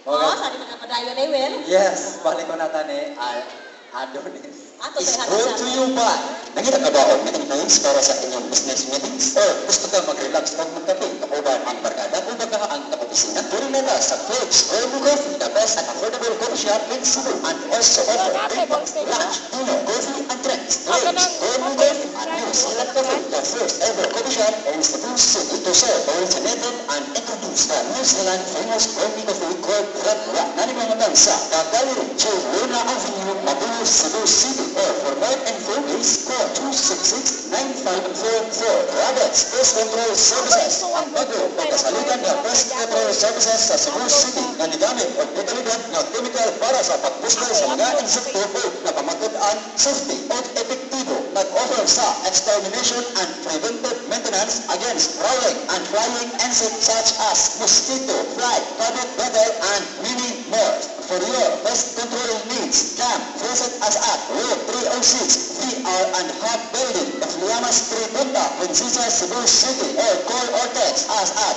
Oo, sa di man padayon ay well. Yes, balik ko na tani Adonis. Ato Is sa brought to you by Nangita ka ba ang meeting notes para sa inyong business meetings? Or gusto ka mag-relax o magkape? Kauban ang barkada o baga ang kaopisina? Puri na na sa Philips Gourmet Coffee, the best and affordable coffee shop in Cebu, and also offer breakfast, lunch, dinner, coffee, and drinks. Philips Gourmet Coffee and New Zealand Coffee, the first ever coffee shop in Cebu City to serve originated and introduce the New Zealand famous gourmet coffee called Red Rock. Nanimangan sa Kagaliri, J. Luna Avenue, Mabulo, Cebu City. Or for more info, please call 266-9544. Rabbits Pest Control Services. Ang bago pagkasalugan ng Pest Control Services sa Cebu City na nigamit o dekalidad na chemical para sa pagpustay sa mga insekto o napamatud-an, safety o epektibo. Nag-offer sa extermination and preventive maintenance against crawling and flying insects such as mosquito, fly, rabbit, beetle, and many more. For your pest control needs, come visit us at Road 306, VR and Hub Building, Bafliama Street, Punta, Princesa, Cebu City, or call or text us at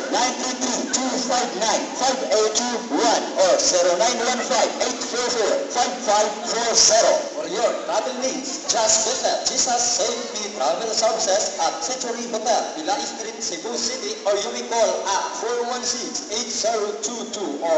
0933-259-5821 or 0915-844-5540. For your travel needs, just visit Jesus Save Me Travel Services at Century Hotel, Pilay Street, Cebu City, or you may call at 416-8022 or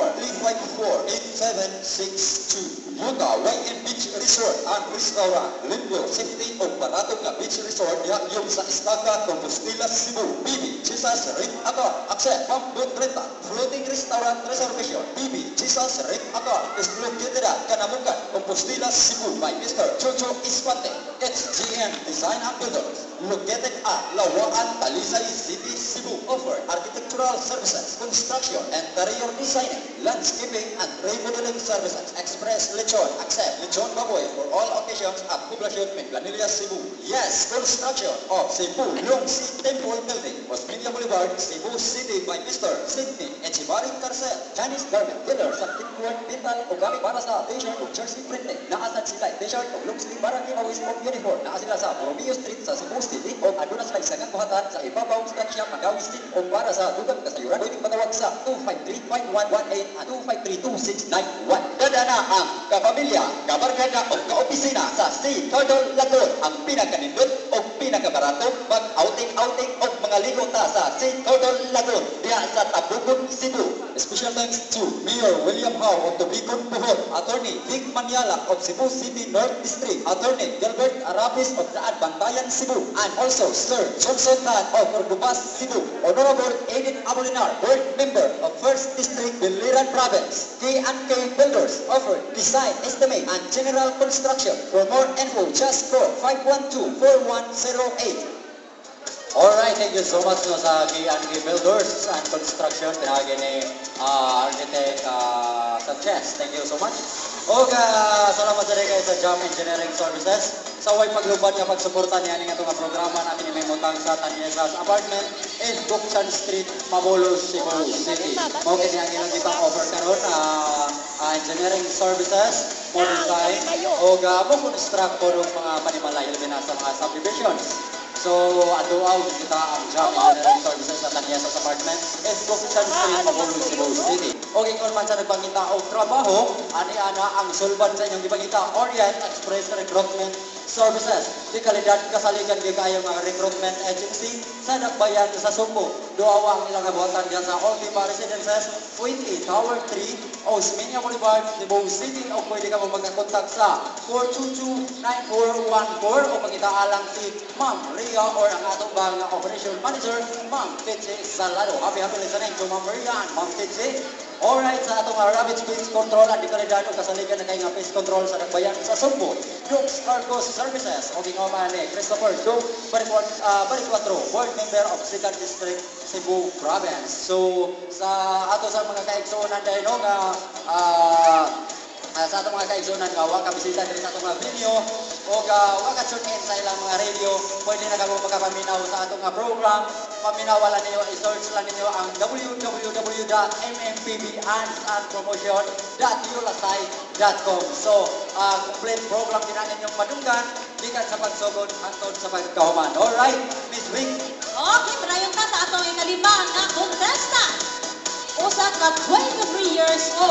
354-8762. Yuta Wayan Beach Resort and Restaurant, Limpyo, Safety o Baratong na Beach Resort yung sa Estaca, Compostela, Cebu. BB Jesus Rick Akar, accept Pambut Renta, Floating Restaurant Reservation. BB Jesus Rick Akar is located at Kanamukan, Compostela, Cebu by Mr. Chocho Ispante. HGN Design and Builders, located at Lawaan, Talisay City, Cebu. Offer architectural services, construction, interior designing, landscaping, and remodeling services. Express Lechon, accept Lechon Baboy for all occasions at Poblacion, Menglanilla, Cebu. Yes, construction of Cebu Longsi Temple Building, Osmeña Boulevard, Cebu City by Mr. Sidney Echivari Carcel. Chinese garment dealers sa Tikwan, Pintal, o gamit para sa t-shirt o jersey printing. Naasad sila t-shirt o long sleeve para giveaways of uniform. Naa sila sa Romeo Street sa Cebu City o aduna sila isang buhatan sa ibabaw stock shop Magawi City o para sa dugang kasayuran. Pwedeng matawag sa 253-5118 at 253-2691. Dada na ang kapamilya, kabarkada o kaopisina sa C. Turtle Lagoon. Ang pinakaninod o pinakabarato mag-outing-outing o mga ligota sa C. Turtle Lagoon diya sa Tabugon, Cebu. Special thanks to Mayor William Howe of Tobicon, Puhon, Attorney Vic Maniala of Cebu City North District, Attorney Gilbert Arabis of Daan Bantayan, Cebu, and also Sir Johnson Tan of Ordubas, Cebu, Honorable Edith Apolinar, Board Member of 1st District, Biliran Province. K&K Builders offer design, estimate, and general construction. For more info, just call 512-4108. Alright, thank you so much no, sa K&K Builders and Construction. Pinagin ni Architect Sanchez. Thank you so much. O salamat sa kayo sa Jam Engineering Services. Sa way paglubad nga pagsuporta niya nga itong programa natin may mutang sa Tanyesas Apartment in Gokchan Street, Mabolo, Cebu City. Mao kini ang ilang itang offer karon engineering services, mo design o mo construct po ng mga panimalayo na sa mga subdivisions. So, aduaw kita ang Jam Engineering Services sa Tanyesas Apartment is Gokchan Street, Mabolo, Cebu City. Okay, kung man sa nagpangita o trabaho, ani-ana ang sulban sa inyong ipangita, Orient Express Recruitment Services. Di kalidad kasaligan di kayo mga recruitment agency sa Nagbayan sa Sumbo. Doawa ang ilang nabuhatan diyan sa Oliva Residences, 20 Tower 3, Osmeña Boulevard, Cebu City. O pwede ka mo magkakontak sa 422-9414 o pagkitaalang si Ma'am Ria or ang atong bang Operation Manager, Ma'am Tete Salado. Happy listening to Ma'am Ria and Ma'am Tete. Alright, sa atong Rabbit Pest Control at di kalidad o kasaligan na kayo nga pest control sa Nagbayan sa Sumbo. Dukes Cargo Services o gingawa ni Christopher Duke Baricwatro, Board Member of 2nd District, Cebu Province. So, sa ato sa mga kaigsunan dahil no, nga sa atong mga kaigsunan nga waka bisita diri sa atong mga video o waka tune in sa ilang mga radio, pwede na kamo magkapaminaw sa atong mga program. Paminawalan niyo, i-search lang niyo ang www.mmppbandandpromotion.ulasay.com. So, complete program din ang inyong madunggan gikan sa pagsugod hangtod sa pagkahuman. Alright, Miss Wing. Okay, padayon ta sa atong ikalima nga contestant. Usa ka 23 years old.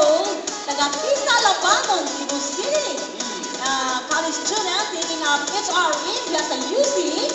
from HRE, Plaza UP,